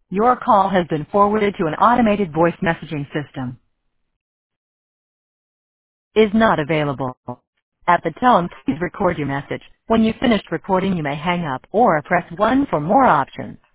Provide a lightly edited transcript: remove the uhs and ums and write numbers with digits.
Your call has been forwarded to an automated voice messaging system. Is not available. At the tone, please record your message. When you've finished recording, you may hang up or press 1 for more options.